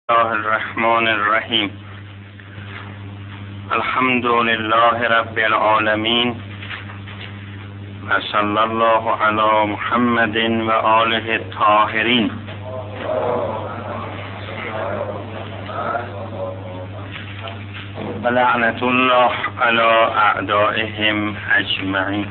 الله الرحمن الرحیم. الحمد لله رب العالمین و صلی الله علی محمد و آله الطاهرین. و لعنت الله علی اعدائهم اجمعین.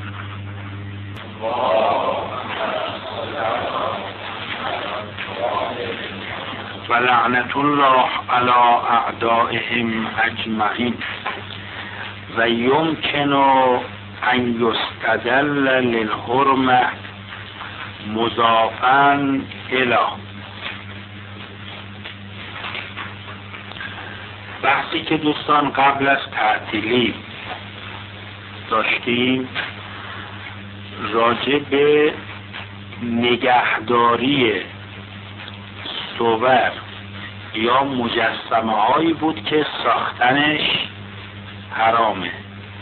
و لعنت الله علی اعدائهم اجمعین. و یمکن ان یستدل للحرمة مضافا الی. بحثی که دوستان قبل از تعطیلی داشتیم راجع به نگهداری صور یا مجسمه هایی بود که ساختنش حرامه.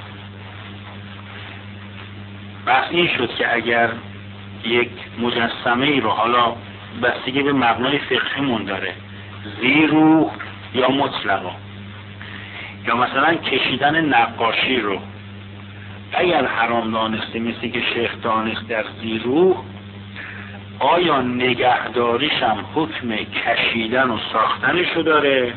بحث این شد که اگر یک مجسمه ای رو، حالا بستگی به مبنای فقهیمون داره، زیرو یا مطلقا، یا مثلا کشیدن نقاشی رو اگر حرام دانسته مثل که شیخ دانست در زیرو، آیا نگهداریش هم حکم کشیدن و ساختنشو داره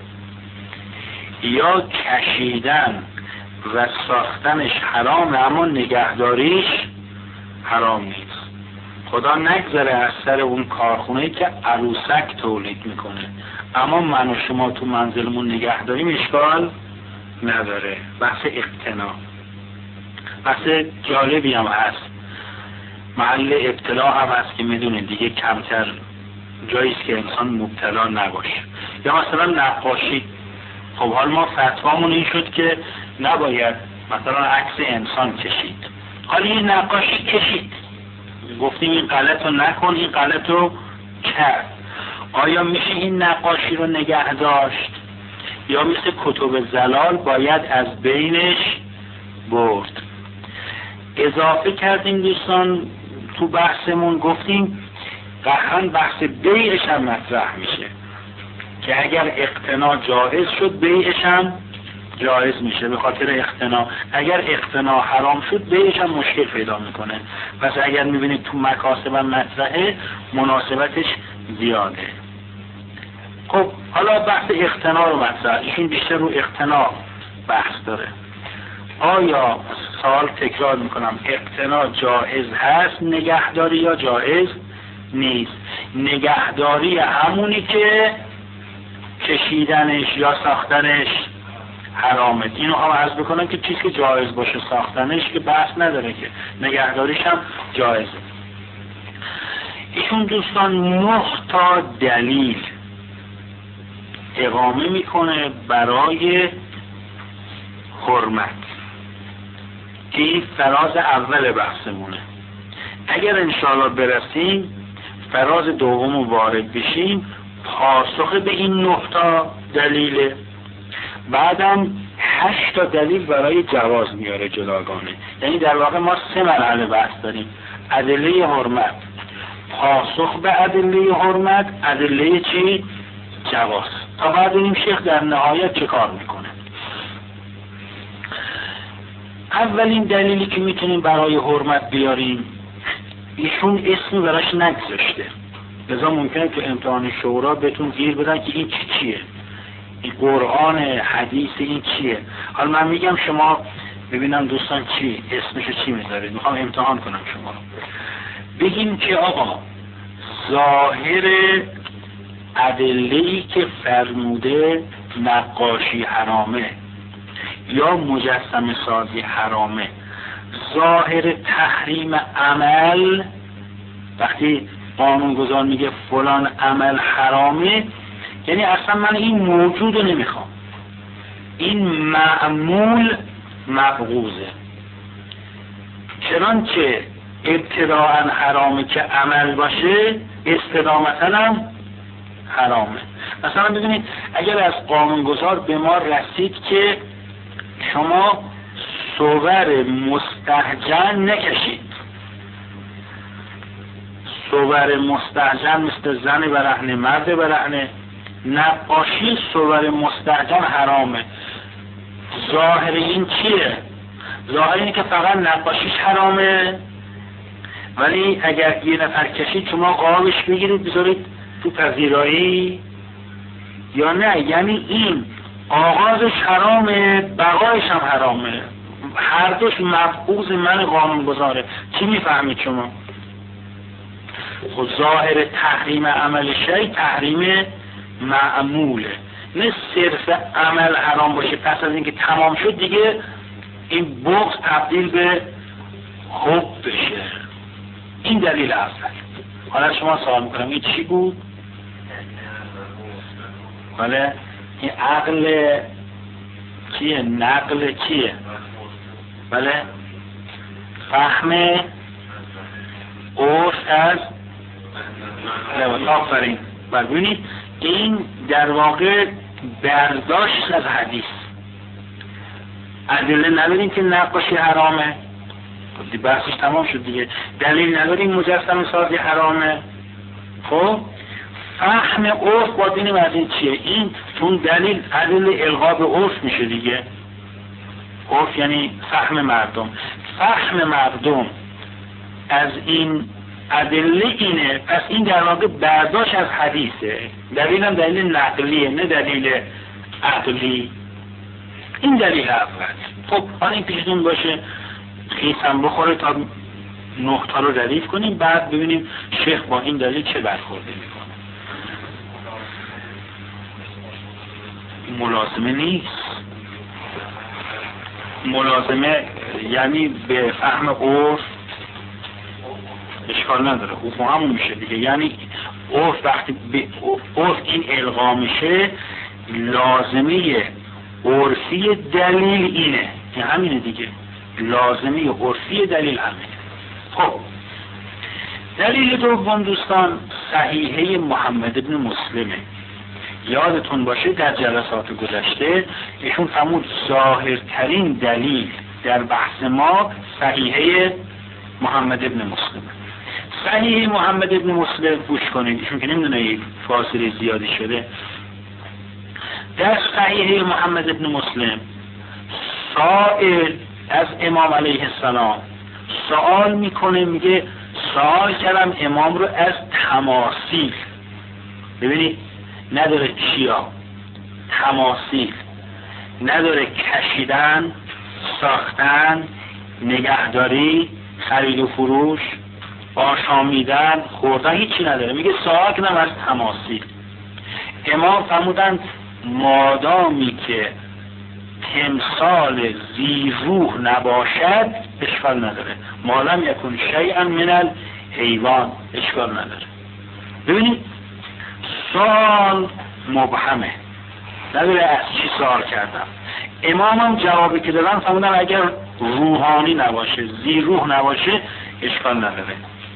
یا کشیدن و ساختنش حرامه اما نگهداریش حرام نیست؟ خدا نگذره از سر اون کارخونه‌ای که عروسک تولید میکنه اما من و شما تو منزلمون نگه داریم اشکال نداره. بحث اقتنا بحث جالبی هم هست، محل ابتلا هم هست که میدونید دیگه کمتر جاییست که انسان مبتلا نباشه. یا مثلا نقاشی، خب حال ما فتوامون این شد که نباید مثلا عکس انسان کشید، حالا این نقاشی کشید، گفتیم این غلط رو نکن، این غلط رو کرد، آیا میشه این نقاشی رو نگه داشت یا مثل کتب زلال باید از بینش برد؟ اضافه کردیم دوستان تو بحثمون، گفتیم قطعاً بحث بیعش هم مطرح میشه که اگر اقتنا جایز شد بیعش هم جایز میشه به خاطر اقتنا. اگر اقتنا حرام شد بیعش هم مشکل پیدا میکنه. پس اگر میبینید تو مکاسب هم مطرحه مناسبتش زیاده. خب حالا بحث اقتنا رو مطرح، ایشون بیشتر رو اقتنا بحث داره. آیا سوال تکرار میکنم، اقتنا جایز هست نگهداری یا جایز نیست؟ نگهداری همونی که کشیدنش یا ساختنش حرامه. اینو هم عرض بکنم که چیزی که جایز باشه ساختنش که بحث نداره، که نگهداریش هم جایزه. ایشون دوستان 9 تا دلیل اقامه میکنه برای حرمت که این فراز اول بحثمونه. اگر انشاءالله برسیم فراز دوم رو وارد بشیم، پاسخ به این 9 تا دلیل، بعدم 8 تا دلیل برای جواز میاره جداگانه. یعنی در واقع ما 3 مرحله بحث داریم: ادله حرمت، پاسخ به ادله حرمت، ادله چی؟ جواز. تا بعد این شیخ در نهایت چه کار میکنه. اولین دلیلی که میتونیم برای حرمت بیاریم، ایشون اسمی براش نگذاشته، لذا ممکنه تو امتحان شورا بهتون گیر بدن که این چیه، این قرآن، حدیث، این چیه. حالا من میگم شما ببینم دوستان چی اسمشو چی میذارید، میخوام امتحان کنم شما رو. بگیم که آقا ظاهر ادله‌ای که فرموده نقاشی حرامه یا مجسمه سازی حرامه، ظاهر تحریم عمل، وقتی قانونگذار میگه فلان عمل حرامه، یعنی اصلا من این موجود رو نمیخوام، این معمول مبغوضه. چنانچه ابتداءً حرامه که عمل باشه، استدامتاً هم حرامه. مثلا ببینید اگر از قانونگذار به ما رسید که شما صور مستهجن نکشید، صور مستهجن مثل زن برهنه، مرد برهنه، نقاشی صور مستحکم حرامه. ظاهر این چیه؟ ظاهر اینه که فقط نقاشیش حرامه، ولی اگر یه نفر کشید شما قابش بگیرید بذارید تو پذیرایی یا نه؟ یعنی این آغازش حرامه، بقایش هم حرامه، هر دوش مبعوض من قانون گذاره. چی میفهمید شما؟ خب ظاهر تحریم عمل شیء تحریم معموله، نه صرف عمل حرام باشه پس از اینکه تمام شد دیگه این بغض تبدیل به حب بشه. این دلیل اول. حالا شما سوال میکنم این چی بود؟ حالا این عقل چیه؟ نقل چیه؟ بله فهم عرف از آفرین. ببینید این در واقع برداشت از حدیث. ادله نداریم که نقاشی حرامه، بحثش تمام شد دیگه. دلیل نداریم مجسمه سازی حرامه. خب فهم عرف با دینیم از این چیه؟ این چون دلیل ادله الغا به عرف میشه دیگه. عرف یعنی فهم مردم. فهم مردم از این ادله اینه، پس این در واقع برداشت از حدیثه. دلیل هم دلیل نقلیه نه دلیل عقلی. این دلیل اول. خب حالا این پیشتون باشه خیسم بخوره تا 9 تا رو ردیف کنیم، بعد ببینیم شیخ با این دلیل چه برخورده میکنه. ملازمه نیست. ملازمه یعنی به فهم عرف اشکال نداره، خوب همون میشه دیگه. یعنی عرف وقتی به عرف این القا میشه لازمه عرفی دلیل اینه، این همینه دیگه. لازمه عرفی دلیل همینه. خب دلیل دوم دوستان صحیحه محمد ابن مسلمه. یادتون باشه در جلسات گذشته ایشون فرمود ظاهرترین دلیل در بحث ما صحیحه محمد ابن مسلم. صحیح محمد ابن مسلم گوش کنید، ایشون که نمیدونه یک فاصله زیادی شده. در صحیح محمد ابن مسلم سائل از امام علیه السلام سوال میکنه، میگه سوال کردم امام رو از تماثیل. ببینید نداره چیا؟ تماثیل. نداره کشیدن، ساختن، نگهداری، خرید و فروش، آشامیدن، خوردن، هیچی نداره. میگه سوال کنم از تماثیل. امام فرمودن مادامی که تمثال ذی روح نباشد اشکال نداره. مالم یکون شیئا من الحیوان اشکال نداره. ببینید سوال مبهمه، نداره از چی سوال کردم. امام هم جوابی که دادن فرمودن اگر روحانی نباشه، ذی روح نباشه اشکال نداره.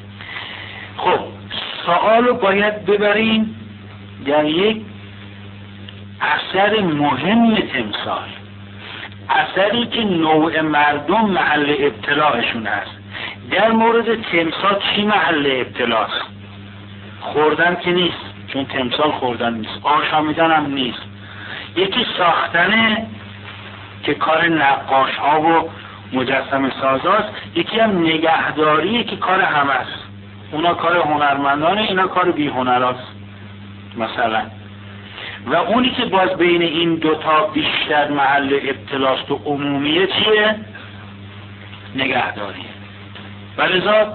خب سوالو باید ببریم در یک اثر مهم تمثال، اثری که نوع مردم محل ابتلاعشون هست. در مورد تمثال چی محل ابتلاست؟ خوردن که نیست، چون تمثال خوردن نیست. آشامیدن هم نیست. یکی ساختنه که کار نقاش ها و مجسمه سازاست، یکی هم نگهداریه که کار همه است. اونا کار هنرمندانه، اینا کار بی هنراست مثلا. و اونی که باز بین این دوتا بیشتر محل ابتلاست و عمومیه چیه؟ نگهداریه. ولذا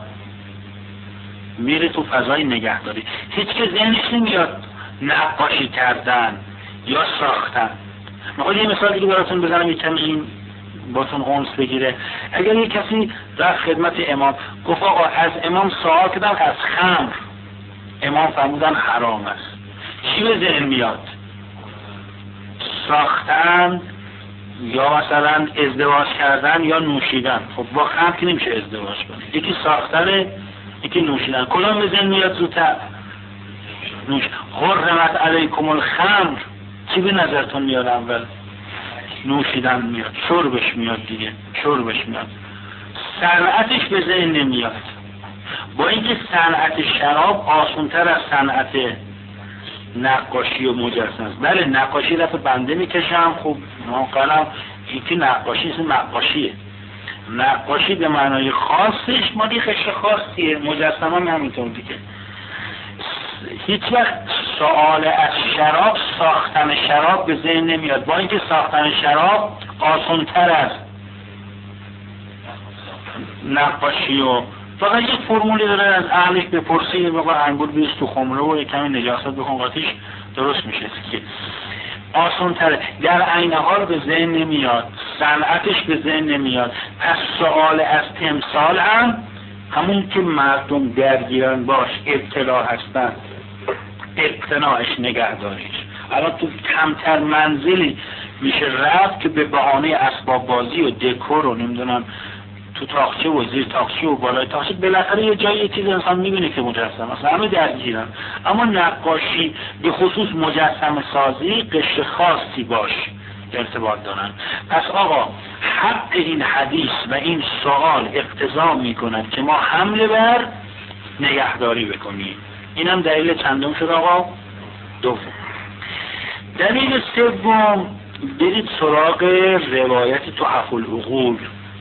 میره تو فضای نگهداری. هیچ که ذهنش نمیاد نقاشی کردن یا ساختن. میخواد یه مثال دیگه براتون بزنم یک کمی این باتون اونس بگیره. اگر یک کسی رفت خدمت امام گفت آقا از امام سوال کردم از خمر، امام فرمودن حرام است، چی به ذهن میاد؟ ساختن یا مثلا ازدواج کردن یا نوشیدن. خب با خمر که نمیشه ازدواج کنید. یکی ساختنه یکی نوشیدن. کدام به ذهن میاد زودتر؟ حرمت علیکم الخمر. چی به نظرتون میاد اول؟ نوشیدن میاد، شربش میاد دیگه، شربش میاد. صنعتش به ذهن نمیاد. با اینکه صنعت شراب آسان‌تر از صنعت نقاشی و مجسمه است. بله نقاشی رفت بنده میکشم، خب ما قلم اینکه نقاشی است، نقاشیه. نقاشی به معنای خاصش مالی خش خاصیه، مجسمه هم همینطور دیگه. هیچ وقت سوال از شراب، ساختن شراب به ذهن نمیاد، با اینکه ساختن شراب آسان‌تر از نقاشی و فقط یک فرمولی داره از اهلش بپرسی، یه موقع انگور بیست تو خمره و یک کمی نجاست بکن قاطیش درست میشه که آسان تره. در عین حال به ذهن نمیاد، صنعتش به ذهن نمیاد. پس سوال از تمثال هم همون که مردم درگیرن باش ابتلا هستن، اقتناعش نگهداریش. الان تو کمتر منزلی میشه رفت که به بهانه اسباب بازی و دکور و نمیدونم تو تاقچه و زیر تاقچه و بالای تاقچه بالاخره یه جایی چیز انسان میبینه که مجسمه است، همه درگیرن. اما نقاشی به خصوص مجسمه سازی قشر خاصی باش ارتباط دارن. پس آقا حق این حدیث و این سوال اقتضا میکند که ما حمله بر نگهداری بکنیم. اینم دلیل چندم شد آقا؟ دوم. دلیل سوم، برید سراغ روایت تحف العقول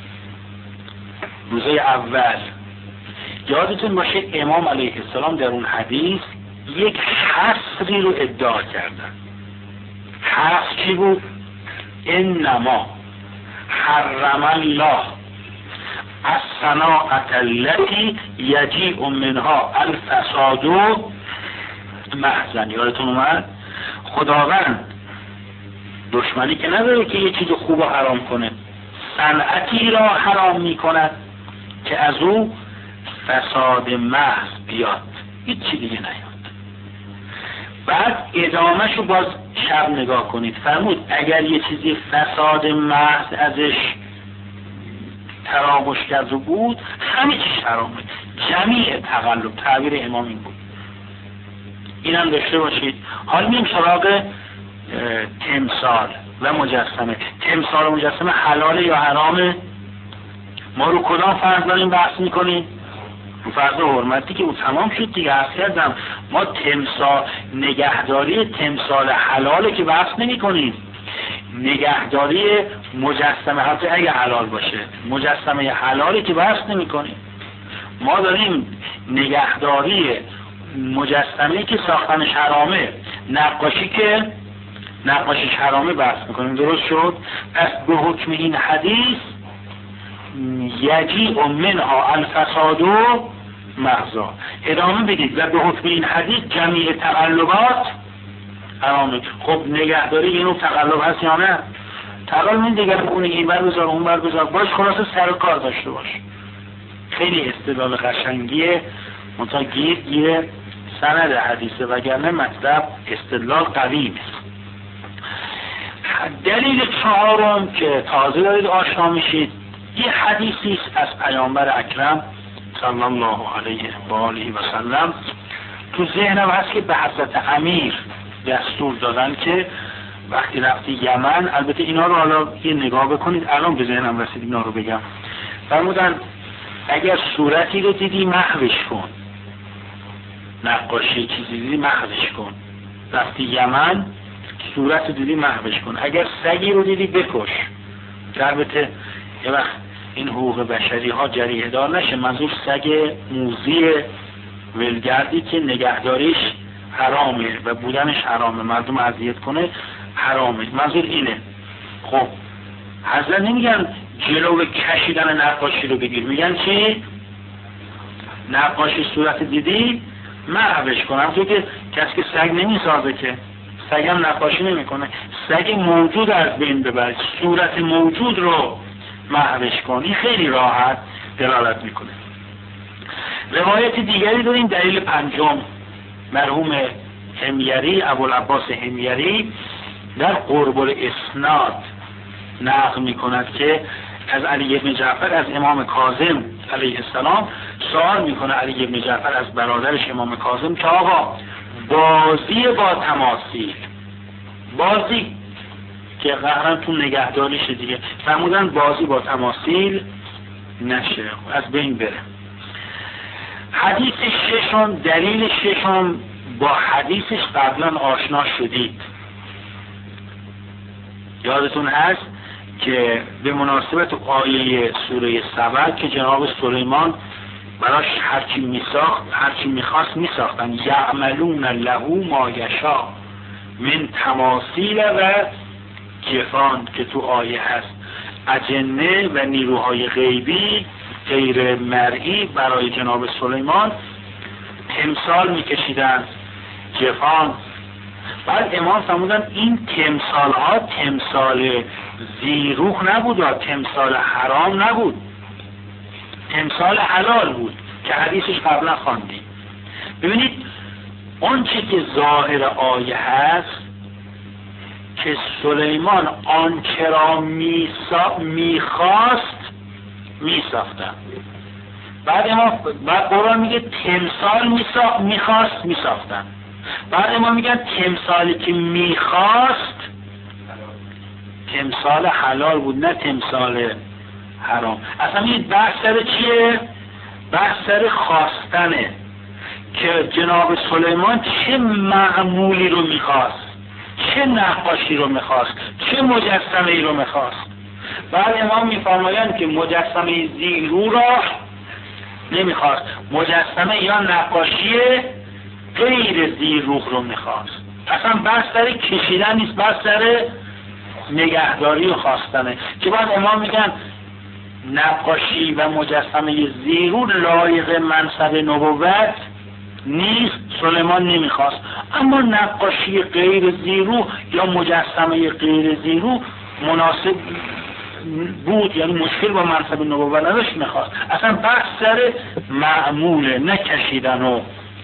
روزه اول. یادتون باشه امام علیه السلام در اون حدیث یک حصری رو ادعا کردن. حصر چی بود؟ انما حرم الله الصناعة التي یجیء منها الفساد محضاً. یادتون اومد؟ خداوند دشمنی که نداره که یه چیز خوب حرام کنه، صنعتی را حرام میکند که از او فساد محض بیاد، هیچ چی دیگه نیاد. بعد ادامهشو باز شب نگاه کنید، فرمود اگر یه چیزی فساد محض ازش تراوش کرده بود همه چیز حرامه، جمیع تقلب. تعبیر امام این بود. اینم داشته باشید. حالا میریم سراغ تمثال و مجسمه. تمثال و مجسمه حلاله یا حرامه؟ ما رو کدام فرض داریم بحث میکنیم؟ رو فرض حرمتی که او تمام شد دیگه. عرض کردم ما تمثال، نگهداری تمثال حلاله که بحث نمی کنیم، نگهداری مجسمه حتی اگه حلال باشه مجسمه حلالی که بحث نمی کنیم. ما داریم نگهداری مجسمه که ساختنش حرامه، نقاشی که نقاشیش حرامه بحث میکنیم. درست شد؟ پس به حکم این حدیث یجیء منها الفساد محضا. ادامه بگید و به حکم این حدیث جمیع تقلبات حرامه. خب نگهداری یه نوع تقلب هست یا نه؟ تقلب این دیگر بکنه این بر بذار اون بر بذار باش، خلاصه سر کار داشته باش. خیلی استدلال قشنگیه، منتها گیر سند حدیثه، وگرنه مطلب استدلال قوی نیست. دلیل چهارم که تازه دارید آشنا میشید، یه حدیثی است از پیامبر اکرم صلی الله علیه و آله و سلم. تو ذهنم هست که به حضرت امیر دستور دادن که وقتی رفتی یمن، البته اینا رو حالا یه نگاه بکنید، الان به ذهنم رسید اینا رو بگم. فرمودن اگر صورتی رو دیدی محوش کن، نقاشی چیزی دیدی محوش کن. رفتی یمن صورت رو دیدی محوش کن. اگر سگی رو دیدی بکش. البته یه وقت این حقوق بشری ها جریحه دار نشه، منظور سگ موذی ولگردی که نگهداریش حرامه و بودنش حرامه، مردم اذیت کنه حرامه، منظور اینه. خب حضرت نمیگن جلو کشیدن نقاشی رو بگیر، میگن چی؟ نقاشی صورت دیدی محوش کن. همونطور که کسی که سگ نمیسازه که سگ هم نقاشی نمیکنه، سگ موجود از بین ببر، صورت موجود رو محوش کن. این خیلی راحت دلالت میکنه. روایت دیگری داریم. دلیل پنجم، مرحوم حمیری، ابوالعباس حمیری در قرب الاسناد نقل میکند که از علی بن جعفر از امام کاظم علیه السلام سوال میکنه علی بن جعفر از برادرش امام کاظم که آقا بازی با تماثیل، بازی که قهرن تو نگهداریش دیگه، فرمودن بازی با تماثیل نشه، از بین بره. حدیث ششم، دلیل ششم با حدیثش قبلا آشنا شدید. یادتون هست که به مناسبت آیه سوره سبع که جناب سلیمان براش هرچی میخواست میساختن. یعملون له ما یشاء من تماثیل و جفان که تو آیه هست. اجنه و نیروهای غیبی غیر مرئی برای جناب سلیمان تمثال میکشیدن، جفان. بعد امام فرمودن این تمثال ها تمثال زیروح نبود، تمثال حرام نبود، تمثال حلال بود که حدیثش قبلا خواندیم. ببینید اون چی که ظاهر آیه هست که سلیمان آنچه را میخواست میساختن. بعد قرآن میگه تمثال میخواست میساختن. بعد ما میگن تمثالی که میخواست تمثال حلال بود نه تمثال حرام. اصلا این بحث سر چیه؟ بحث سر خواستنه که جناب سلیمان چه معمولی رو میخواست، چه نقاشی رو میخواست، چه مجسمه ای رو میخواست. بعد امام میفرمایند که مجسمه زیرو را نمیخواست، مجسمه یا نقاشی غیر زیروح رو میخواست. اصلا بحث سر کشیدن نیست، بحث سر نگهداری و خواستنه که بعد امام میگن نقاشی و مجسمه زیرو لایق منصب نبوت نیست، سلیمان نمیخواست. اما نقاشی غیر زیرو یا مجسمه غیر زیرو مناسب بود، یعنی مشکل با منصب نبوت نداشت، میخواست. اصلا بحث سر معموله، نکشیدن.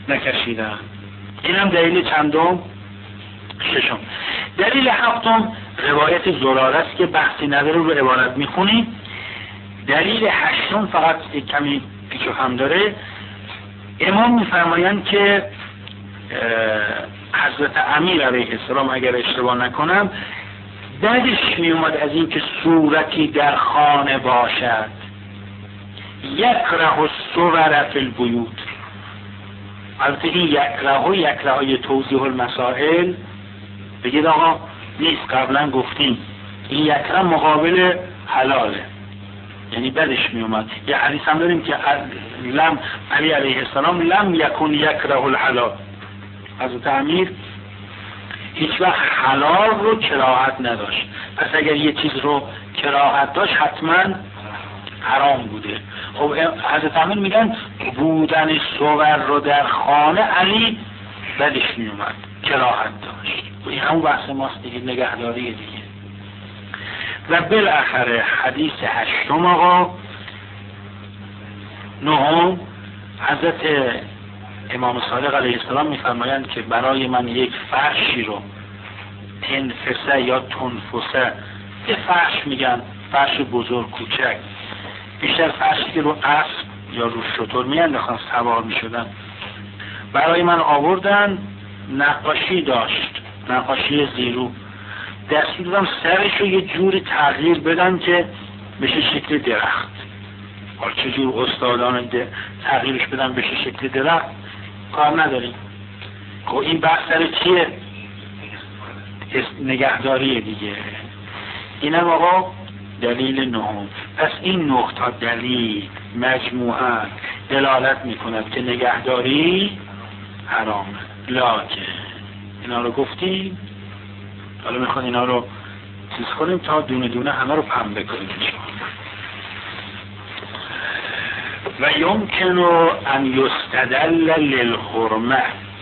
اینم دلیل چندم؟ ششم. دلیل هفتم روایت زراره است که بحثی نداره، رو عبارت میخونیم. دلیل هشتم فقط کمی پیچ و خم داره. امام میفرمایند که حضرت امیر علیه السلام اگر اشتباه نکنم بعدش میومد از این که صورتی در خانه باشد، یکره الصور فی البیوت. البته این یکره توضیح المسائل بگید آقا نیست، قبلا گفتیم این یکره مقابل حلاله، یعنی بدش می اومد. یه حدیث هم داریم که علی علیه السلام لم یکن یکره الحلال. حضرت امیر هیچ وقت حلال رو کراهت نداشت، پس اگر یه چیز رو کراهت داشت حتما حرام بوده. خب حضرت امیر میگن بودن صور رو در خانه علی بدش می اومد، کراهت داشت. این همون بحث ماست دیگه، نگهداری دیگه. و بالاخره حدیث هشتم آقا، نهم، حضرت امام صادق علیه السلام میفرمایند که برای من یک فرشی رو تنفسه یا تنفسه، یه فرش میگن، فرش بزرگ کوچک، بیشتر فرشی که رو اسب یا رو شتر میانداختن سوار میشدن، برای من آوردن. نقاشی داشت، نقاشی زیرو. دستور دادم سرش رو یه جوری تغییر بدن که بشه شکل درخت. حالا چجور استادان تغییرش بدن بشه شکل درخت کار نداریم. خب این بحث سر چیه؟ نگهداری دیگه. اینم آقا دلیل نهم. پس این 9 تا دلیل مجموعاً دلالت میکند که نگهداری حرامه. لکن اینا رو گفتیم، حالا میخوان اینا رو چیز کنیم تا دونه دونه همه رو پنبه کنیم. و یمکن ان یستدل للحرمه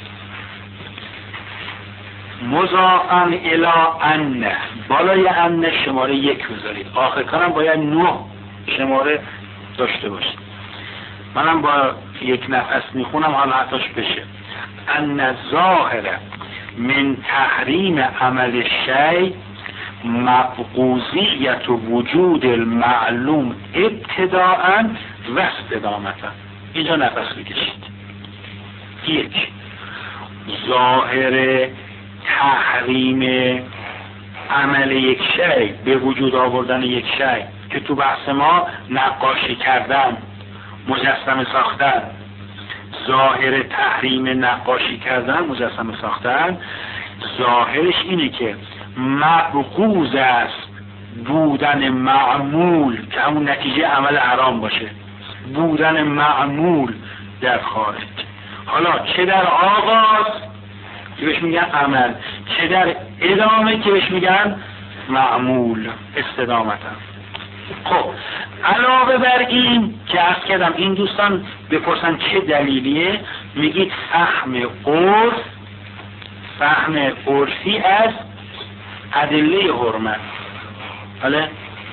مضافاً الی ان، بالای ان شماره 1 بذارید، آخر کارم باید 9 شماره داشته باشید. منم با یک نفس میخونم حالا حتاش بشه. ان ظاهر من تحریم عمل الشیء مبغوضیت وجود المعلوم ابتداءً و استدامتا. اینجا نفس بکشید. 1. ظاهر تحریم عمل یک شیء، به وجود آوردن یک شیء که تو بحث ما نقاشی کردن، مجسمه ساختن، ظاهر تحریم نقاشی کردن، مجسمه ساختن، ظاهرش اینه که مبغوض است بودن معمول که همون نتیجه عمل حرام باشه، بودن معمول در خارج. حالا چه در آغاز که بهش میگن عمل، چه در ادامه که بهش میگن معمول استدامتا. خب علاوه بر این که عرض کردم این دوستان بپرسن چه دلیلیه، میگید فهم عرفی از ادله حرمت. بله؟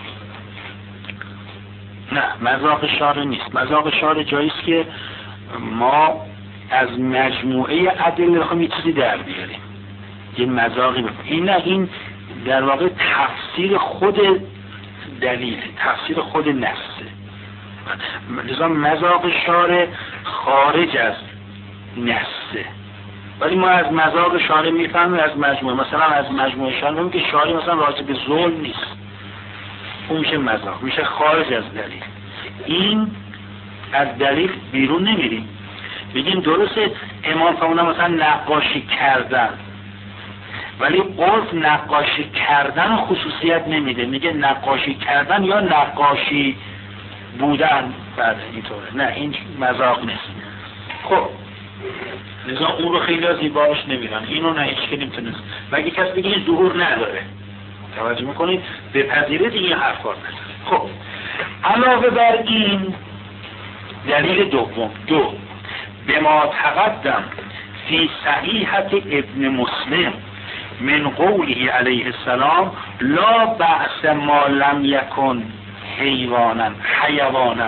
نه، مذاق شارع نیست. مذاق شارع جاییست که ما از مجموعه ادله بخوایم یه چیزی در بیاریم، یه مذاقی بکنیم. این نه، این در واقع تفسیر خود دلیل، تفسیر خود نصه. لذا مذاق شارع خارج از نصه، ولی ما از مذاق شارع میفهمیم از مجموعه. مثلا از مجموعه شارع میگه که شارع مثلا راجع به ظلم نیست، اون میشه مذاق، میشه خارج از دلیل. این از دلیل بیرون نمیریم. بگیم درسته امام فرمودن مثلا نقاشی کردن، ولی عرف نقاشی کردن خصوصیت نمیده، میگه نقاشی کردن یا نقاشی بودن. بعد اینطوره، نه این مذاق نیست. خب لذا اون رو خیلی زیباش نمیرن، اینو نه هیچ که نمیتونست. مگه کس بگه این ظهور نداره، توجه میکنید، بپذیره دیگه حرفا نداره. خب علاوه بر این دلیل دوم، به ما تقدم فی صحیحت ابن مسلم من قوله علیه السلام لا بأس ما لم یکن حیوانا.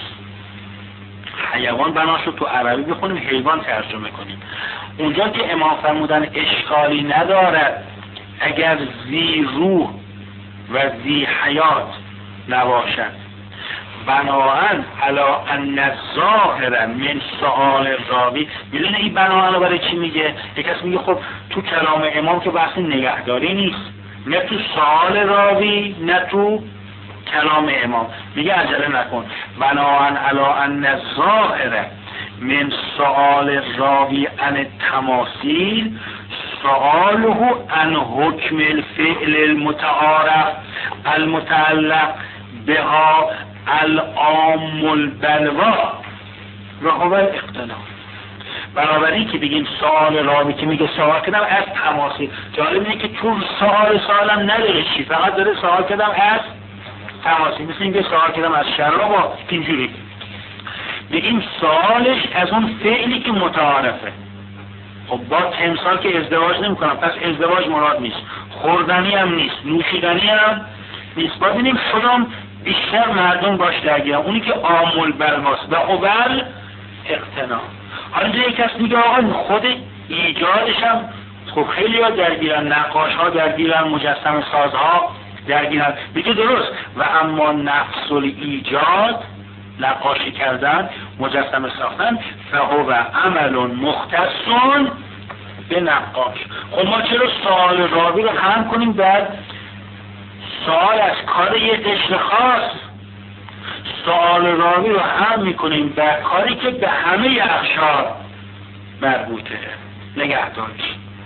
حیوان بناشو تو عربی بخونیم، حیوان ترجمه کنیم. اونجا که امام فرمودن اشکالی ندارد اگر ذی روح و ذی حیات نباشد، بناهن علا ان الظاهر من سؤال راوی. میدونه این بناهن برای چی میگه؟ یک کس میگه خب تو کلام امام که بحث نگهداری نیست، نه تو سؤال راوی نه تو کلام امام. میگه عجله نکن، بناهن علا ان الظاهر من سؤال راوی عن التماثیل سؤاله عن حکم الفعل المتعارف المتعلق بها العام البلوا رهو الاقتناع. بنابراین که بگیم سوال راوی که میگه سوال کردم از تماثیل، جالب اینه که چون سوالم نداره چی، فقط داره سوال کردم از تماثیل. مثل اینکه سوال کردم از شراب و اینجوری بگیم سوالش از اون فعلی که متعارفه. خب با تمثال که ازدواج نمی‌کنم، پس ازدواج مراد نیست، خوردنی هم نیست، نوشیدنی هم نیست. باید ببینیم کدام بیشتر مردم باش درگیرن، اونی که عامل بلواست و اول اقتناع. حالا اینجا یک کس میگه آقا خود ایجادش هم خب خیلی ها درگیرن، نقاش ها درگیرن، مجسم سازها درگیرن. میگه درست، و اما نفس ایجاد، نقاشی کردن، مجسم ساختن، فهو عمل مختص به نقاش. خب ما چرا سوال راوی رو هم کنیم در سوال از کار یه قشر خاص، سوال راوی رو هم میکنیم در کاری که به همه اقشار مربوطه، نگهداریش.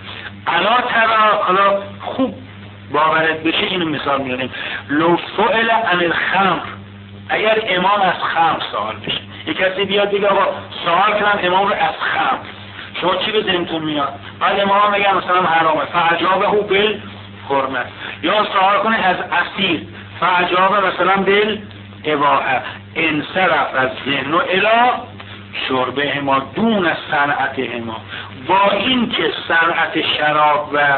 حالا خوب باورت بشه اینو مثال میاریم. لو سئل عن الخمر، اگر امام از خمر سوال بشه، یک کسی بیاد بگه آقا سوال کردن امام رو از خمر، شما چی به ذهنتون میاد؟ بعد امام میگه مثلا حرامه، فاجابه بالحرمت. یا سوال کنه از اسیر، فاجابه مثلا بالاباحه، انصرف از ذهن و الی شربه ما دون صنعت ما. با این که صنعت شراب و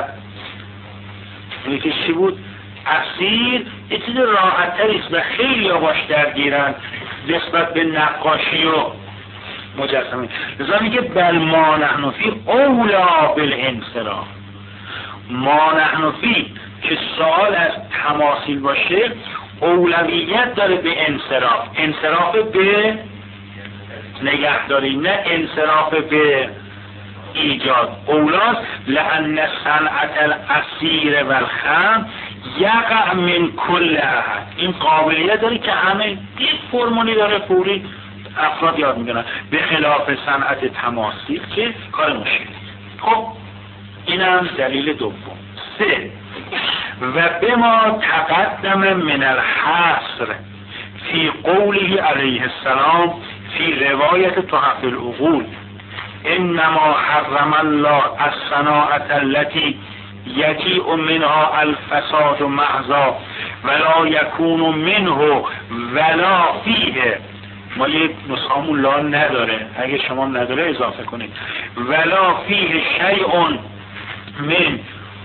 چی بود؟ اسیر یه چیز راحت تریست و خیلی ها باش درگیرن نسبت به نقاشی و مجسمه. لذا میگه بل ما نحن فی اولا بالانصراف، ما نحن فی که سوال از تماثیل باشه اولویت داره به انصراف، انصراف به نگهداری، نه انصراف به ایجاد. اولاست لأن صنعت الاسیر و الخمر یقع من کل احد، این قابلیت داره که همه یک فرمولی داره فوری افراد یاد میگیرن، به خلاف صنعت تماثیل که کار مشکلی. خب اینم دلیل دوم. 3 و بما تقدم من الحصر فی قوله علیه السلام فی روایت تحف العقول انما حرم الله الصناعة التي یجیء منها الفساد محضا ولا یکون منه ولا فیه. ما یک نسخامون لا نداره، اگه شما نداره اضافه کنید. ولا فیه شیء من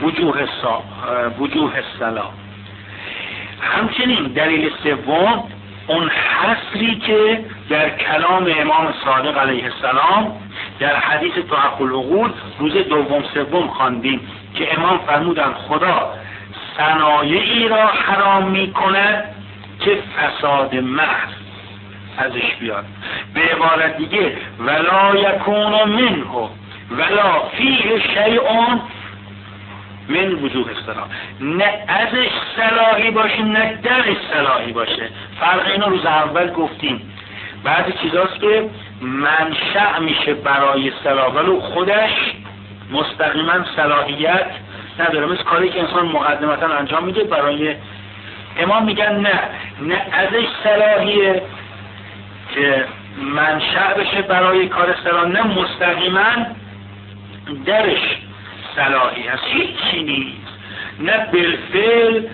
وجوه السلام. همچنین دلیل سوم اون حصری که در کلام امام صادق علیه السلام در حدیث تحف العقول روز دوم سوم خواندیم که امام فرمودند خدا صنایعی را حرام می کند که فساد محض ازش بیاد. به عبارت دیگه ولا یکون منه ولا فیه شیء من وجوه السلام، نه ازش صلاحی باشه نه درش صلاحی باشه. فرق اینو روز اول گفتیم. بعضی چیزاست که منشأ میشه برای صلاح ولی خودش مستقیما صلاحیت نداره، مثل کاری که انسان مقدمتا انجام میده برای امام میگن نه ازش صلاحیه که منشأ بشه برای کار صلاح، نه مستقیما درش صلاحی هست، هیچی نیست، نه بالفعل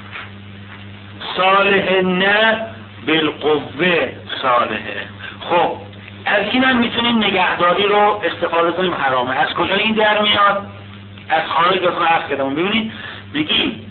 صالحه نه بالقوه صالحه. خب از این هم میتونیم نگهداری رو استفاده کنیم حرامه. از کجا این در میاد؟ از خارج از عرض کردم. ببینید بگیم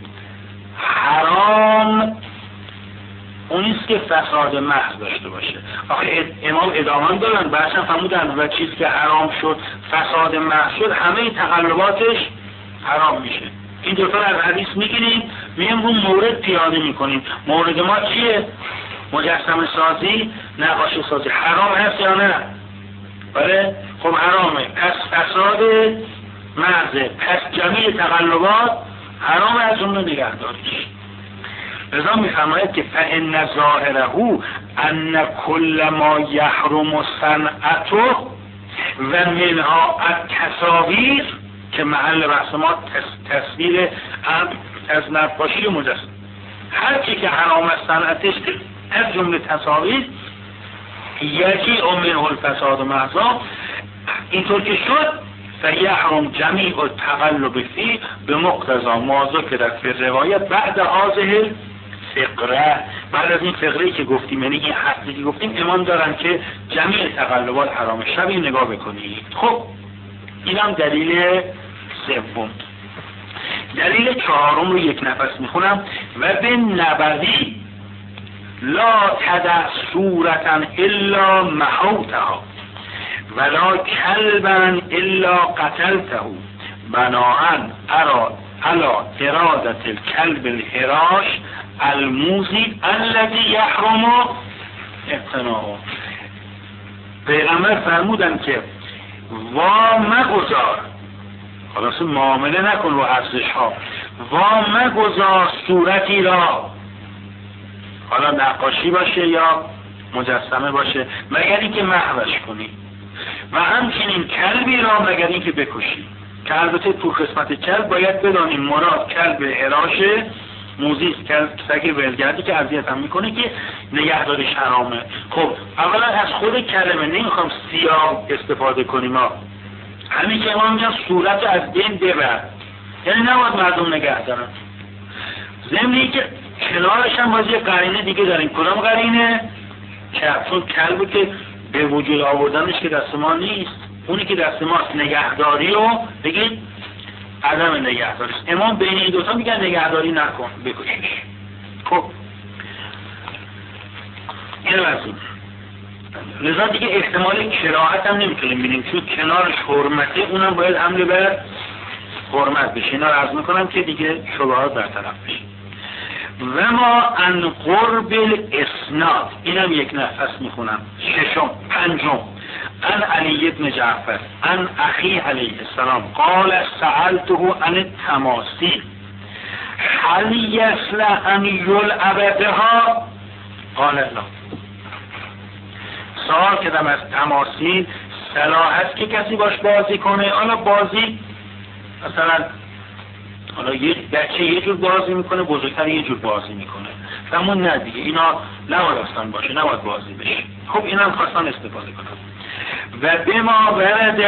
حرام اونیست که فساد محض داشته باشه. آخه امام ادامه دارن بعدش فرمودن و چیزی که حرام شد فساد محض شد همه تقلباتش حرام میشه. این دوتا از حدیث میگیریم میگیم رو مورد پیاده میکنیم. مورد ما چیه؟ مجسمه سازی، نقاشی سازی حرام هست یا نه؟ بله خب حرامه. پس فساد محض، پس جمیع تقلبات حرام از اون نگهداریش. لذا میفرماید که فإن ظاهره ان کل ما یحرم صنعته و منها التصاویر که محل بحث ما تصویر از نقاشی و مجسمه، هر چی که حرام از صنعتش از جمله تصاویر یجیء منه الفساد محضا، اینطور که شد فیحرم جمیع التقلب فی به مقتضا ما ذکر فی روایت بعد هذه فقره. بعد از این فقره که گفتیم یعنی این حدی که گفتیم امام دارن که جمیع تقلبات حرام. شب این نگاه بکنید. خب اینم دلیل سوم. دلیل چهارم رو یک نفس میخونم. و به نبوی لا تدع صورتا الا محوتها ولا کلبا الا قتلته بناءً علی ارادت الکلب الحراش الموزی الذی یحرم اقتناؤه. پیغمبر فرمودن که وا مگذار، خلاص معامله نکن رو ارزش ها، وا مگذار صورتی را، حالا نقاشی باشه یا مجسمه باشه، مگر اینکه محوش کنی، و همچنین کلبی را مگر اینکه بکشی. که البته تو قسمت کلب باید بدانیم مراد کلب حراشه موزیست، سگ ولگردی که اذیت هم میکنه که نگهداریش حرامه. خب اولا از خود کلمه نمیخوام سیاه استفاده کنیم، ما همین که ما میگم صورت رو از بین ببر، یعنی نباید مردم نگه دارن. ضمنی که کنارش هم باز یه قرینه دیگه داریم. کدام قرینه؟ چون کلبی که به وجود آوردنش که دست ما نیست، اونی که دست ماست نگهداری و بگید عدم نگهداری. امام بین این دوتا میگن نگهداری نکن، بکشش. خب این وضعی. لذا دیگه احتمال کراهت هم نمیتونیم بینیم، چون کنارش حرمته، اونم باید حمله بر حرمت بشه. اینا رو عرض میکنم که دیگه شبهات برطرف بشه. و ما ان قرب الاسناد، اینم یک نفس میخونم. پنجم ان علی بن جعفر ان اخی علیه السلام قال سألته عن التماثیل هل یصلح ان یلعب بها قال لا. سوال کردم از تماثیل صلاح هست که کسی باش بازی کنه؟ حالا بازی مثلا حالا یه بچه یه جور بازی میکنه، بزرگتر یه جور بازی میکنه، همون نه دیگه، اینا نباید اصلا باشه، نباید بازی بشه. خب اینم خواستن استفاده کنم. و به ما ورد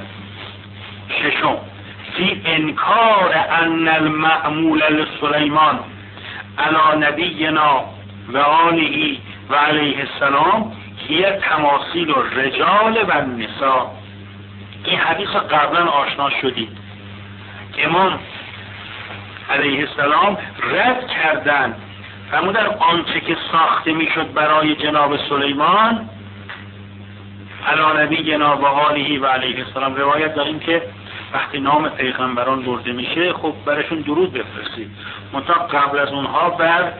ششم فی انکار ان المعمول لسلیمان علی نبینا و آله و علیه السلام هی تماثیل الرجال و النساء. این حدیث قبلا آشنا شدید. امام علیه السلام رد کردن فرمودن آنچه که ساخته میشد برای جناب سلیمان علی نبینا و آله و علیه السلام. روایت داریم که وقتی نام پیغمبران برده میشه خب برشون درود بفرستید، منتها قبل از اونها بر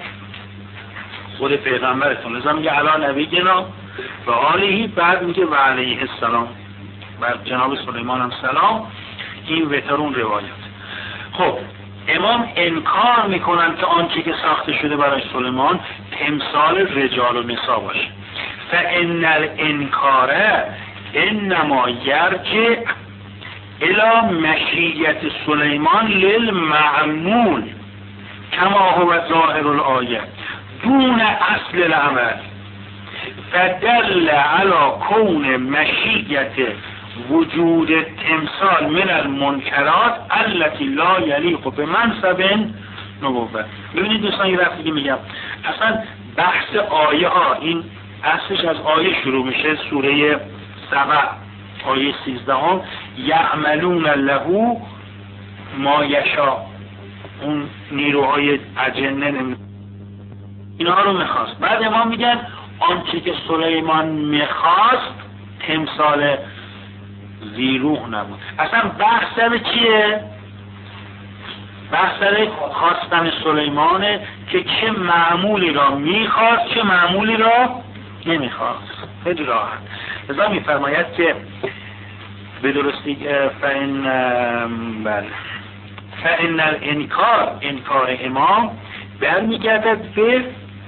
خود پیغمبرتون، لذا میگه علی نبینا و آله، بعد میگه و علیه السلام، بر جناب سلیمان هم سلام. این وترون روایت. خب امام انکار میکنن که آنچه که ساخته شده برای سلیمان تمثال رجال و نساء باشه. فان الانکار انما یرجع الى مشیت سلیمان للمعمول کما هو ظاهر الآیه دون اصل العمل فدل علی کون مشیت وجود تمثال من المنکرات التي لا یلیق بمنصب نبوت. ببینید دوستان یه رفتی که میگم اصلا بحث آیه ها، این اصلش از آیه شروع میشه، سوره سبع آیه 13 یعملون له ما یشاء، اون نیروهای اجنه اینها رو میخواست. بعد ما میگن آنچه که سلیمان میخواست تمثال زیروح نبود. اصلا بحث سر چیه؟ بحث سر خواستن سلیمانه که چه معمولی را میخواست چه معمولی را نمیخواست. خیلی راحت. لذا میفرماید که به درستی فإن الانکار، انکار امام برمیگردد به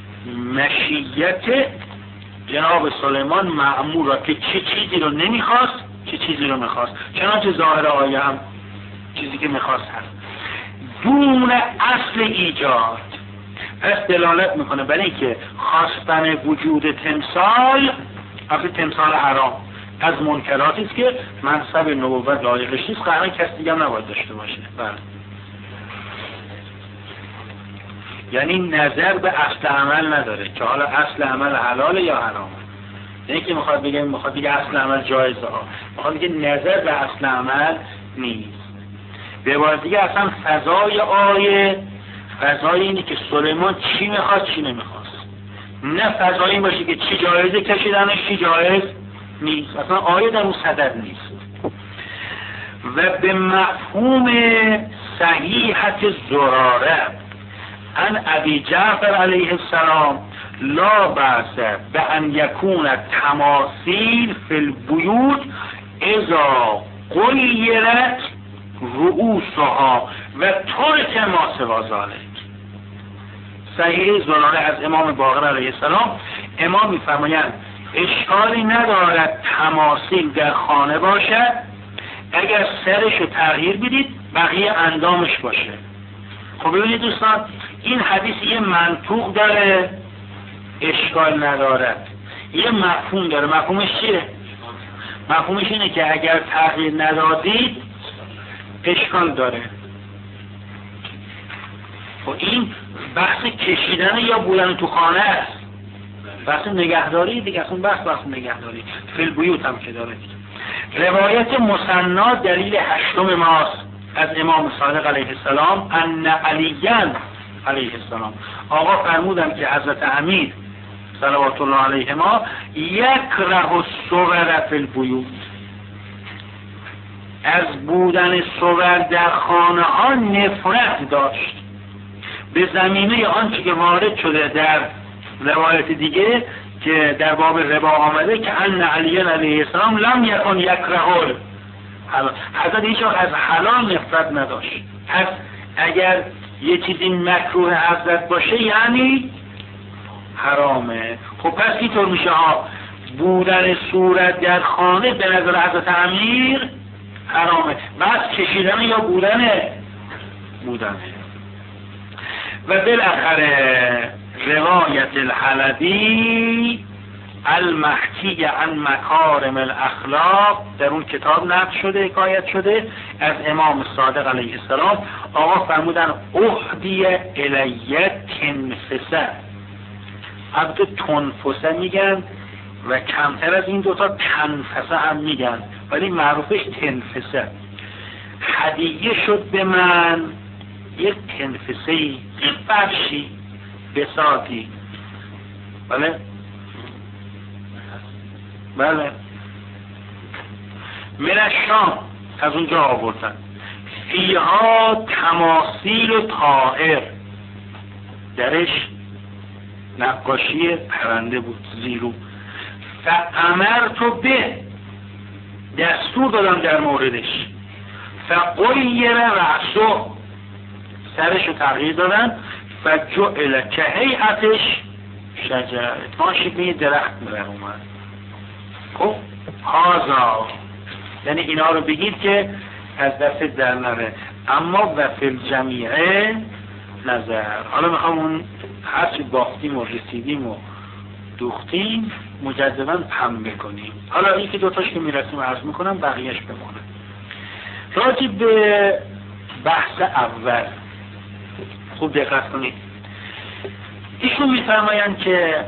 مشیت جناب سلیمان معمول را که چه چیزی رو نمیخواست چه چیزی رو میخواست، چنانچه ظاهر آیه هم چیزی که میخواست هست دون اصل ایجاد. پس دلالت میکنه برای اینکه خواستن وجود تمثال، اصل تمثال حرام از منکراتی است که منصب نبوت لایقش نیست، قرار کسی دیگه هم نباید داشته باشه. بله. یعنی نظر به اصل عمل نداره که حالا اصل عمل حلاله یا حرامه. یعنی که میخواد بگه اصل عمل جایزه ها، میخواد بگه نظر به اصل عمل نیست. به عبارت دیگه اصلا فضای آیه فضای اینه که سلیمان چی میخواد چی نمیخواست، نه فضای این باشه که چی جایزه کشیدنش چی جایز نیست. اصلا آیه در اون صدد نیست. و به مفهوم صحیحت زراره ان ابی جعفر علیه السلام لا بأس بأن یکون تماثیل فی البیوت اذا غیرت رؤوسها و ترک ما سوا ذلک. صحیح زراره از امام باقر علیه السلام، امام میفرمایند اشکالی ندارد تماثیل در خانه باشد اگر سرش رو تغییر بدید بقیه اندامش باشه. خب ببینید دوستان این حدیث یه منطوق داره اشکال ندارد، یه مفهوم داره. مفهومش چیه؟ مفهومش اینه که اگر تغییر ندادید اشکال داره. خب این بحث کشیدن یا بودن تو خانه است، بحث نگهداری دیگه، اصلا بحث نگهداری فی البیوت هم که داره. روایت مصنا دلیل هشتم ماست از امام صادق علیه السلام ان علیاً علیه السلام آقا فرمودن که حضرت امیر صلوات الله علیهما یکره الصور فی البیوت، از بودن صور در خانه ها نفرت داشت، به زمینه آنچه که وارد شده در روایت دیگه که در باب ربا آمده که ان علی علیه السلام لم یکن یکره. حضرت هیچ وقت از حلال نفرت نداشت. پس اگر یه چیزی مکروه حضرت باشه یعنی حرامه. خب پس اینطور میشه ها بودن صورت در خانه به نظر حضرت امیر حرامه. بس کشیدن یا بودنه؟ بودنه. و بالاخره روایت الحلبی المحکی عن مکارم الاخلاق در اون کتاب نقل شده، حکایت شده از امام صادق علیه السلام. آقا فرمودن اهدی الیه تنفسه. البته تنفسه میگن و کمتر از این دوتا تنفسه هم میگن، ولی معروفش تنفسه. هدیه شد به من یک تنفسه‌ای، یک فرشی، بساطی. بله بله من الشام، از اونجا آوردن. فیها تماثیل و طائر، درش نقاشی پرنده بود، زیرو. فامرت به، دستور دادم در موردش. فغیر رأسه، سرشو تغییر دادن. فجعل کهیئتش شجر، ما شکل درخت میبر اومد. خب هازا، یعنی اینا رو بگید که از دست در نره. اما و فی الجمیعه نظر. حالا میخوام اون هرچی بافتیم و رسیدیم و دوختیم مجددا پنبه کنیم. حالا این که دوتاش که میرسیم عرض میکنم، بقیهش بمونه. راجع به بحث اول خوب دقت کنید. ایشون میفرمایند که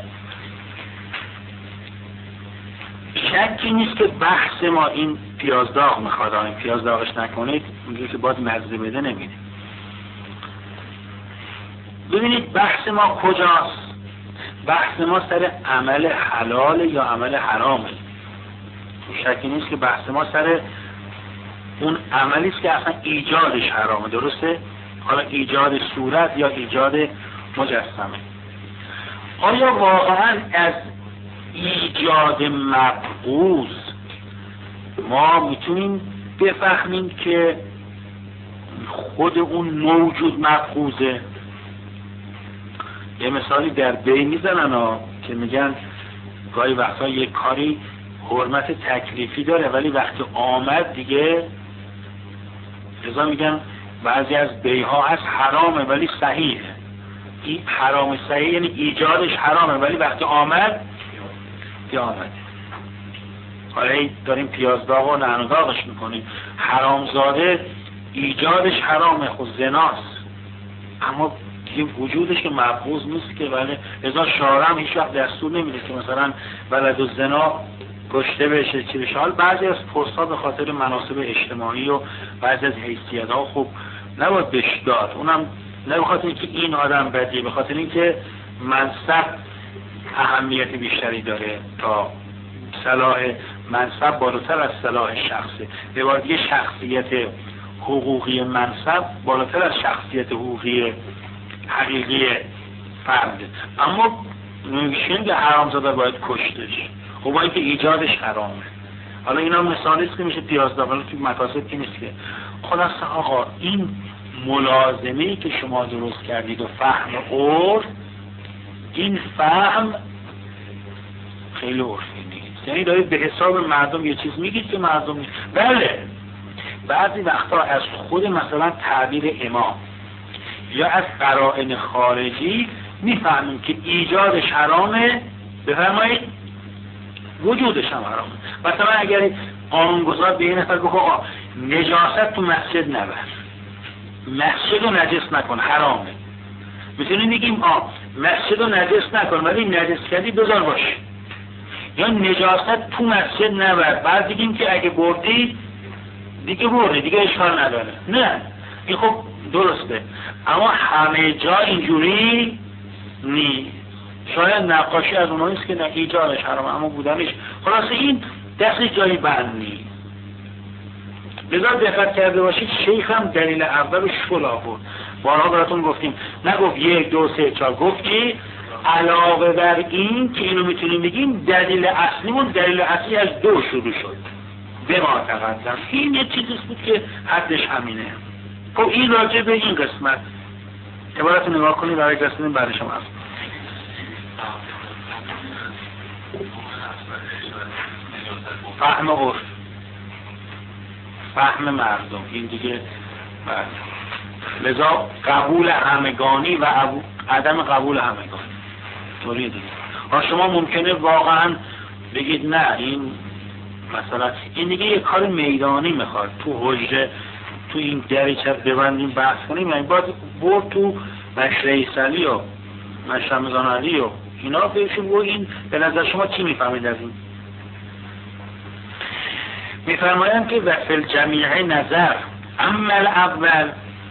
شکی نیست که بحث ما این پیازداغ میخواد. این پیازداغش نکنید اونجوری که باید مزه بده نمیده. ببینید بحث ما کجاست؟ بحث ما سر عمل حلال یا عمل حرامه. شکی نیست که بحث ما سر اون عملی است که اصلا ایجادش حرامه، درسته؟ حالا ایجاد صورت یا ایجاد مجسمه. آیا واقعا از ایجاد مبغوض ما میتونیم بفهمیم که خود اون موجود مبغوضه؟ یه مثالی در بی میزنن که میگن گاهی وقتا یک کاری حرمت تکلیفی داره ولی وقتی آمد دیگه، لذا میگن بعضی از بیها هست حرامه ولی صحیحه. این حرام صحیح یعنی ایجادش حرامه ولی وقتی آمد دیگه آمده. حالا داریم پیازداغ و نعناغش میکنیم. حرامزاده ایجادش حرامه، خود زناست، اما دیگه وجودش که مبغوض نیست که. ولی لذا شارع هم هیچ وقت دستور نمیده که مثلا ولد الزنا کشته بشه چی بشه. حال بعضی از پست‌ها به خاطر مناسب اجتماعی و بعضی از حیثیت‌ها خوب نباید بهش داد. اونم نه به خاطر اینکه این آدم بدیه، به خاطر اینکه منصب اهمیت بیشتری داره تا صلاح منصب، بالاتر از صلاح شخصه. به عبارت دیگه شخصیت حقوقی منصب بالاتر از شخصیت حقوقی حقیقی فرد. اما نمیشین که حرامزاده باید کشتش، خب باید که ایجادش حرامه. حالا اینا مثالی است که میشه پیازداغ، ولی تو مقاصد که نیست که. خلاصه آقا این ملازمه‌ای که شما درست کردید و فهم عرف، این فهم خیلی عرفی نیست. یعنی دارید به حساب مردم یه چیز میگید که مردم نیست. بله بعضی وقتا از خود مثلا تعبیر امام یا از قرائن خارجی میفهمیم که ایجادش حرامه، بفرمایید وجودش هم حرامه. مثلا اگر قانونگذار به این نفر گفت آقا نجاست تو مسجد نبر، مسجد رو نجس نکن، حرامه. میتونیم بگیم مسجد رو نجس نکن ولی نجس کردی بذار باشه. یا نجاست تو مسجد نبر، بعد بگیم که اگه بردی دیگه بردی دیگه اشکال نداره. نه این خب درسته، اما همه جا اینجوری نیست. شاید نقاشی از اوناییست که نه ایجادش حرامه اما بودنش، خلاصه این دست جایی بند نیست. لذا دقت کرده باشید شیخ هم دلیل اول رو شل آورد. بارها براتون گفتیم، نگفت 1 2 3 4، گفت که علاوه بر این که اینو میتونیم بگیم دلیل اصلیمون، دلیل اصلی از 2 شروع شد به ما تقدم. این یه چیزیست بود که حدش همینه. خب این راجع به این قسمت عبارت نگاه کنید، برای رسیدیم بعدش هم هست. فهم عرف، فهم مردم، این دیگه لذا قبول همگانی و عدم قبول همگانی طوری دیگه. شما ممکنه واقعا بگید نه این مثلا این دیگه یه کار میدانی میخواد، تو حجره تو این دریچه ببندیم بحث کنیم، یعنی باید برد تو مشرع عیسوی و مشرع مزانعلی و اینا بهشون و این به نظر شما چی میفهمید از این؟ میفرمایند که وفی الجمیع نظر اما الاول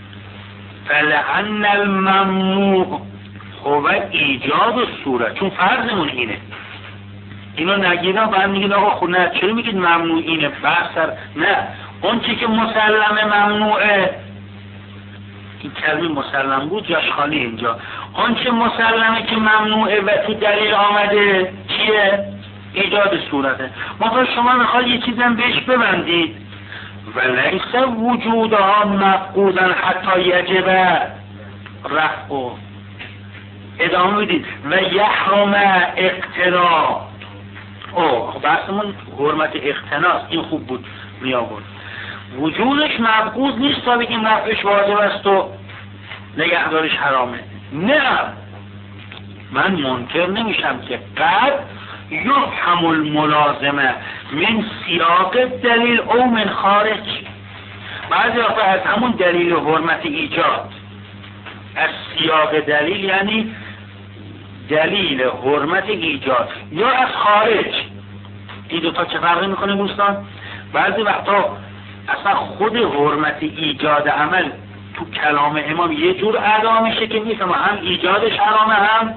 فلعن الممنوع هو ایجاد الصورت، چون فرضمون اینه اینو نگیدن بعد میگید آقا خود نه چرا میگید ممنوع اینه بحثر نه اون چی که مسلمه ممنوعه، این کلمه مسلم بود جاش خالی اینجا، اون چی مسلمه که ممنوعه و تو دلیل آمده چیه؟ ایجاد صورته. مثلا شما میخواد یه چیزم بهش ببندید و لیس وجودها مفقودا حتی یجب رفع، ادامه بدید و یحرم اقتنا. بحثمون حرمت اقتناست، این خوب بود می آورد. وجودش مفقود نیست تا بگیم رفعش واجب است و نگهدارش حرامه. نه من منکر نمیشم که قد یفهم الملازمه من سیاق دلیل او من خارج، بعضی وقتا از همون دلیل حرمت ایجاد، از سیاق دلیل یعنی دلیل حرمت ایجاد یا از خارج. این دوتا چه فرقی میکنه دوستان؟ بعضی وقتا اصلا خود حرمت ایجاد عمل تو کلام امام یه جور ادا میشه که میفهمه هم ایجادش حرامه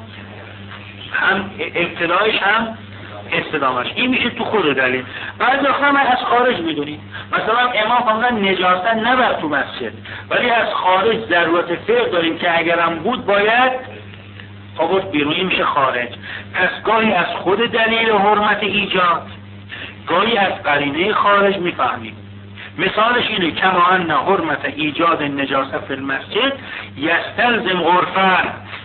هم ابتدایش هم استدامش، این میشه تو خود دلیل. بعضی وقتا من از خارج میدونیم، مثلا امام فرمودن نجاست نبر تو مسجد، ولی از خارج ضرورت فعل داریم که اگرم بود باید آورد بیرون، این میشه خارج. پس گاهی از خود دلیل حرمت ایجاد، گاهی از قرینه خارج میفهمیم. مثالش اینه کما ان حرمت ایجاد نجاست فی المسجد یستلزم عرفا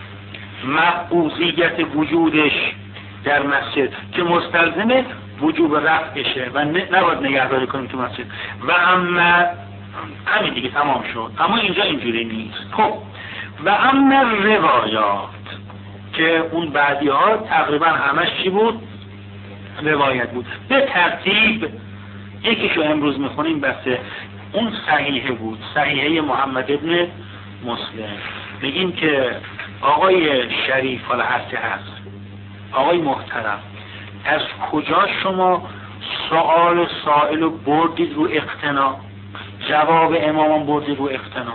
مفقوزیت وجودش در مسجد که مستلزم وجوب رفعشه و نباید نگهداری کنیم تو مسجد و اما همین دیگه تمام شد. اما اینجا اینجوری نیست. خب و اما روایات که اون بعدی ها تقریبا همش چی بود؟ روایت بود. به ترتیب یکیشو امروز میخونیم بسه، اون صحیحه بود، صحیحه محمد ابن مسلم. میگیم که آقای شریف حالا هستی هست، آقای محترم، از کجا شما سوال سائل رو بردید رو اقتنا، جواب امامان بردید رو اقتنا؟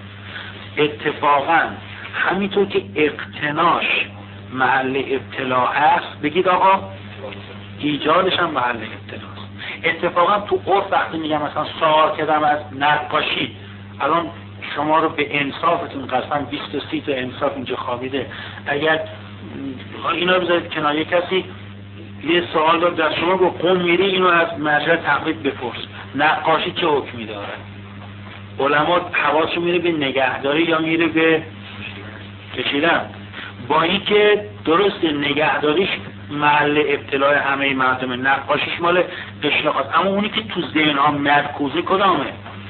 اتفاقا همینطور که اقتناش محل ابتلا هست بگید آقا ایجادش هم محل ابتلاست. اتفاقا تو عرف وقتی میگم مثلا سوال کردم از نقاشی، الان شما رو به انصافتون قسم 20 تا 30 تا انصاف اینجا خوابیده، اگر اینا رو بذارید کنار، یک کسی یه سوال رو در شما با قوم میری اینو از مجرد تقلید بپرس، نقاشی چه حکمی داره؟ علما حواسشون میره به نگهداری یا میره به کشیدن؟ با این که درست نگهداریش محل ابتلاع همه مردم، نقاشیش مال قشلاقات، اما اونی که تو ذهن ها مرکوزه کدامه؟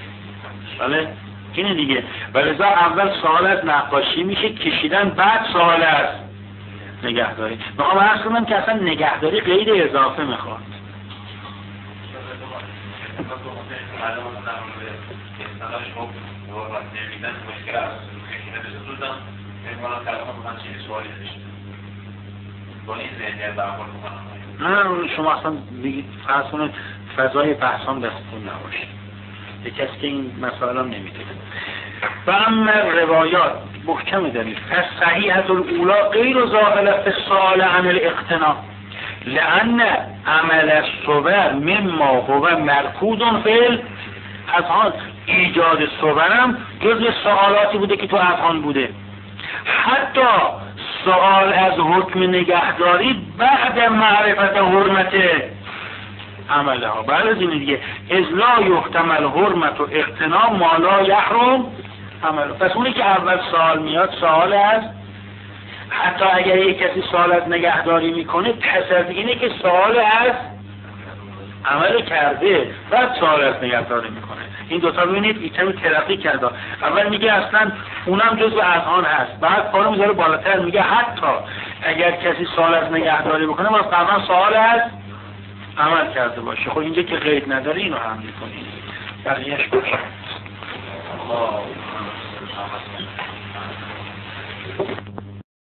بله اینه دیگه. ولذا اول سوال از نقاشی میشه کشیدن، بعد سوال از نگهداری. میخوام عرض کنم که اصلا نگهداری غیر اضافه میخواد. نه شما اصلا بگید فرض کنید فضای بحثان دستتون نباشه، یک کسی که این مسائل هم نمیده. و اما روایات محکم دلیل پس صحیحت الاولا غیر ظاهر فی السؤال عن الاقتنا لان عمل الصور مما هو مرکود فی الاذهان، ایجاد صورم جزء سوالاتی بوده که تو اذهان بوده. حتی سوال از حکم نگهداری بعد معرفت حرمت عمله ها، بعد از این دیگه از لا یحتمل حرمت و اقتنا ما لا یحرم عمله. پس اونی که اول سوال میاد سوال از، حتی اگر یک کسی سوال از نگهداری میکنه پس از اینه که سوال از عمل کرده بعد سوال از نگهداری میکنه. این دوتا ببینید ایتمی ترقی کرده. اول میگه اصلا اونم جزو اذهان هست، بعد کارو میذاره بالاتر میگه حتی اگر کسی سوال از نگهداری بکنه ما قطعا سوال از عمل کرده باشه. خب اینجا که قید نداره اینو هم میکنید بقیهش باشه.